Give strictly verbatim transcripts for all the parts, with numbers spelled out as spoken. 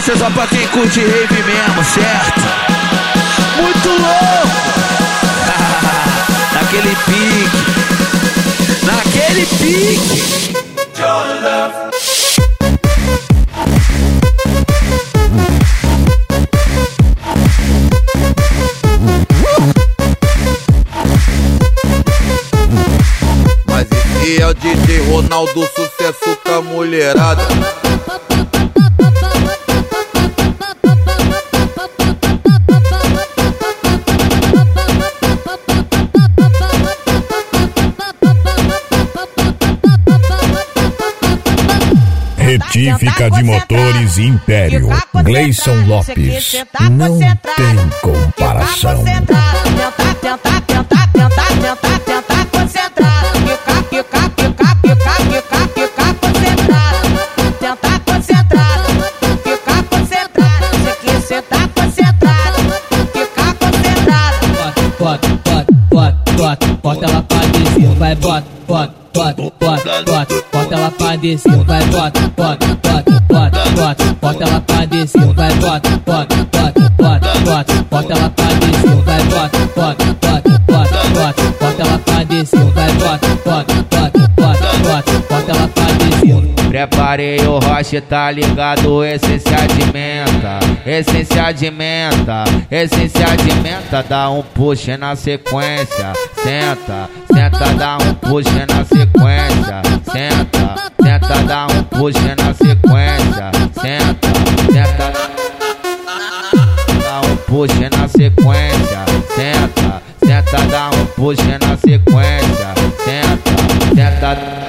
Essa é só pra quem curte rave mesmo, certo? Muito louco! Naquele pique, naquele pique. Your love. Mas esse é o D J Ronaldo, sucesso com a mulherada. Retífica de motores Império, Gleison Lopes, não tem comparação. Bota ela pra descer, vai bota, bota, bota, bota, bota, bota ela pra descer, vai bota, bota, bota, bota, bota, bota ela pra descer, vai bota, bota, bota, bota, bota, bota ela pra descer, vai bota, bota, bota, bota, bota, bota ela pra descer, vai bota, bota, bota, bota, bota, bota ela pra descer. Preparei o roche, tá ligado? Essência de menta, essência de menta, essência de menta. Dá um push na sequência, senta, senta, dá um push na sequência, senta, senta, dá um push na sequência, senta, senta, dá um push na sequência, senta, senta, dá um push na sequência, senta, senta.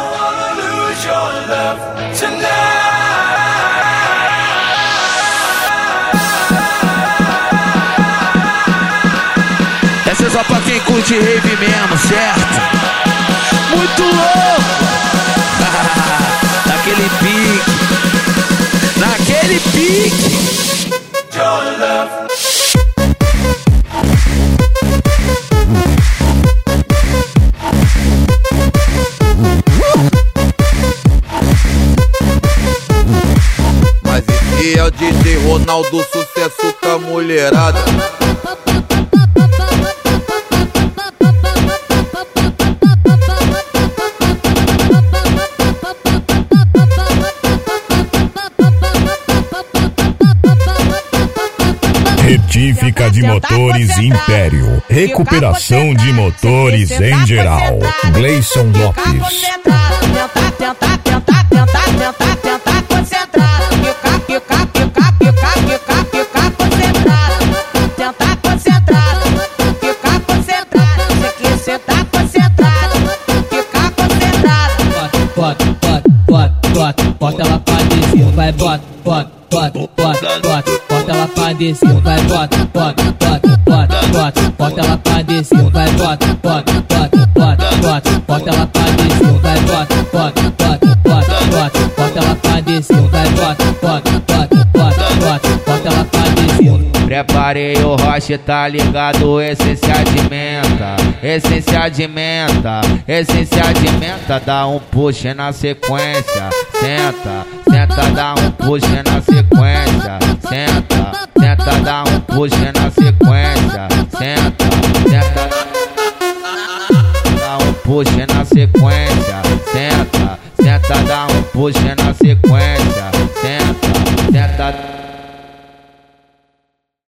Essa é só pra quem curte rave mesmo, certo? Muito louco! Naquele pique, naquele pique. Your love. Mas esse é o D J Ronaldo, sucesso com a mulherada. Retífica de motores Império, recuperação de motores em geral, Gleison Lopes. Bota ela pra descer, vai bota, bota, bota, bota, bota, bota ela pra descer, vai bota, bota, bota, bota, bota, bota ela pra descer, vai bota, bota, bota, bota, bota, bota ela pra descer, vai bota, bota, bota, bota, bota, bota ela pra descer, vai bota, bota, bota, bota, bota, bota ela pra descer. Preparei o roche, tá ligado? Essência de menta, essência de menta, essência de menta. Dá um push na sequência, senta, senta, dá um push na sequência, senta, senta, dá um push na sequência, senta, senta, dá um push na sequência, senta, senta, dá um push na sequência.